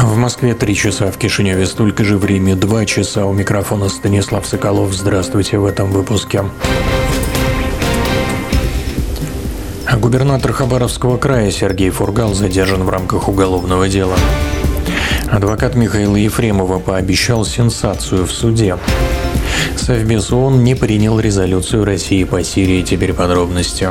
В Москве 3 часа, в Кишиневе столько же, в Риме 2 часа. У микрофона Станислав Соколов. Здравствуйте в этом выпуске. Губернатор Хабаровского края Сергей Фургал задержан в рамках уголовного дела. Адвокат Михаила Ефремова пообещал сенсацию в суде. Совбез ООН не принял резолюцию России по Сирии. Теперь подробности.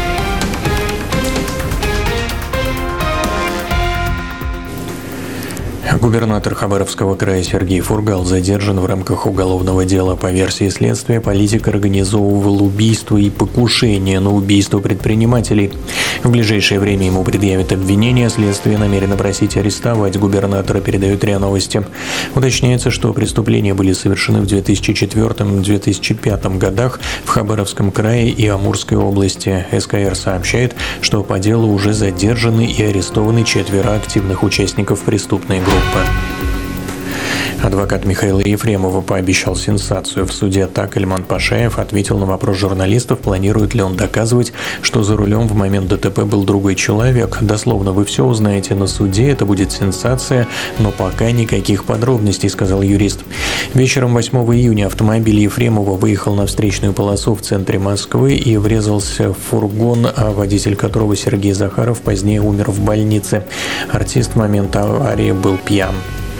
Губернатор Хабаровского края Сергей Фургал задержан в рамках уголовного дела. По версии следствия, политик организовывал убийство и покушение на убийство предпринимателей. В ближайшее время ему предъявят обвинение. Следствие намерено просить арестовать губернатора, передают РИА Новости. Уточняется, что преступления были совершены в 2004-2005 годах в Хабаровском крае и Амурской области. СКР сообщает, что по делу уже задержаны и арестованы 4 активных участников преступной группы. Адвокат Михаила Ефремова пообещал сенсацию в суде. Так Ильман Пашаев ответил на вопрос журналистов, планирует ли он доказывать, что за рулем в момент ДТП был другой человек. Дословно: вы все узнаете на суде, это будет сенсация, но пока никаких подробностей, сказал юрист. Вечером 8 июня автомобиль Ефремова выехал на встречную полосу в центре Москвы и врезался в фургон, водитель которого Сергей Захаров позднее умер в больнице. Артист в момент аварии был пьян.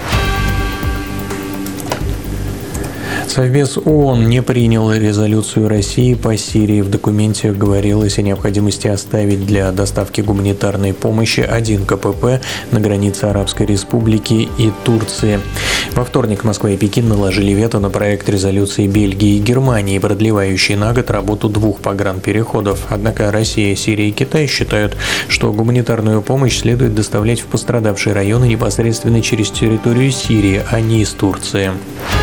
Совбез ООН не принял резолюцию России по Сирии. В документе говорилось о необходимости оставить для доставки гуманитарной помощи 1 КПП на границе Арабской Республики и Турции. Во вторник Москва и Пекин наложили вето на проект резолюции Бельгии и Германии, продлевающий на год работу 2 погранпереходов. Однако Россия, Сирия и Китай считают, что гуманитарную помощь следует доставлять в пострадавшие районы непосредственно через территорию Сирии, а не из Турции.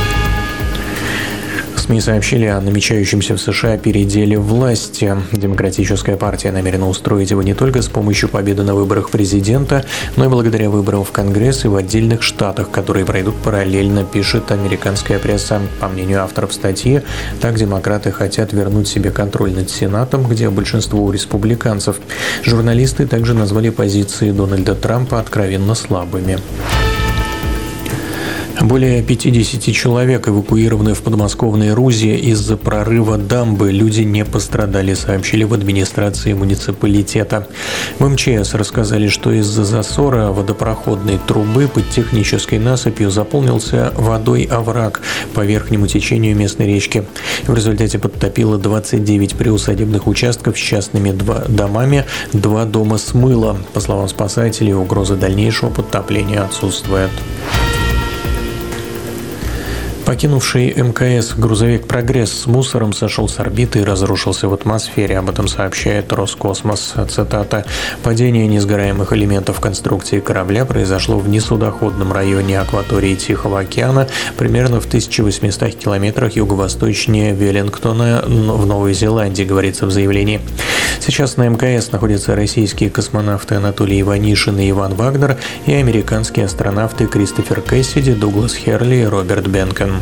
СМИ сообщили о намечающемся в США переделе власти. Демократическая партия намерена устроить его не только с помощью победы на выборах президента, но и благодаря выборам в Конгресс и в отдельных штатах, которые пройдут параллельно, пишет американская пресса. По мнению авторов статьи, так демократы хотят вернуть себе контроль над Сенатом, где большинство у республиканцев. Журналисты также назвали позиции Дональда Трампа откровенно слабыми. Более 50 человек эвакуированы в подмосковной Рузе из-за прорыва дамбы. Люди не пострадали, сообщили в администрации муниципалитета. В МЧС рассказали, что из-за засора водопроходной трубы под технической насыпью заполнился водой овраг по верхнему течению местной речки. В результате подтопило 29 приусадебных участков с частными домами, 2 дома смыло. По словам спасателей, угроза дальнейшего подтопления отсутствует. Покинувший МКС грузовик «Прогресс» с мусором сошел с орбиты и разрушился в атмосфере. Об этом сообщает Роскосмос. Цитата: «Падение несгораемых элементов конструкции корабля произошло в несудоходном районе акватории Тихого океана, примерно в 1800 километрах юго-восточнее Веллингтона в Новой Зеландии», говорится в заявлении. Сейчас на МКС находятся российские космонавты Анатолий Иванишин и Иван Вагнер и американские астронавты Кристофер Кэссиди, Дуглас Херли и Роберт Бенкен.